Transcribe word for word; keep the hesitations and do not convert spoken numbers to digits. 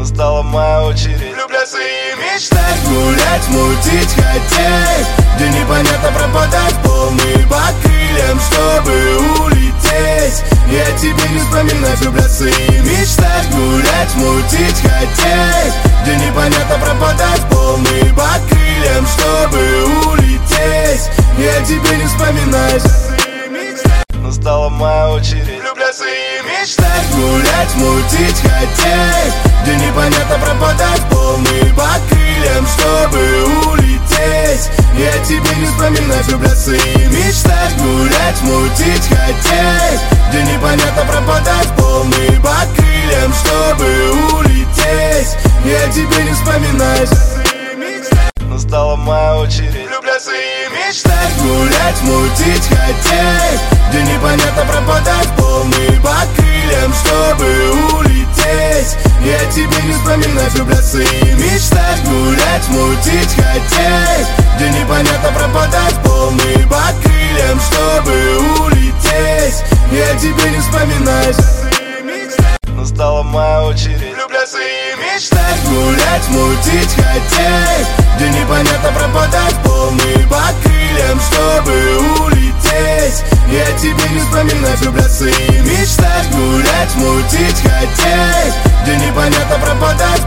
Настала моя очередь влюбляться и мечтать, гулять, мутить, хотеть, где непонятно пропадать полный по крыльям, чтобы улететь. Я тебе не вспоминать, влюбляться и мечтать, гулять, мутить, хотеть, где непонятно пропадать полный по крыльям, чтобы улететь. Я тебе не вспоминать. Настала моя очередь влюбляться и мечтать, гулять, мутить, хотеть, где непонятно пропадать полный по крыльям, чтобы улететь. Я тебе не вспоминать, влюбляться и мечтать, гулять, мутить, хотеть, где непонятно пропадать полный по крыльям, чтобы улететь. Я тебе не вспоминать. Настала моя очередь влюбляться и мечтать, гулять, мутить, хотеть, где непонятно пропадать полный по крыльям, чтобы улететь. Я тебе не вспоминать, влюбляться и мечтать, гулять, мутить, хотеть, где непонятно пропадать полный по крыльям, чтобы улететь. Я тебе не вспоминать. Настала моя очередь влюбляться и мечтать, гулять, мутить, хотеть, где непонятно пропадать полный по крыльям, чтобы улететь. Я тебе не вспоминать, влюбляться и мечтать, гулять, мутить, хотеть, где непонятно пропадать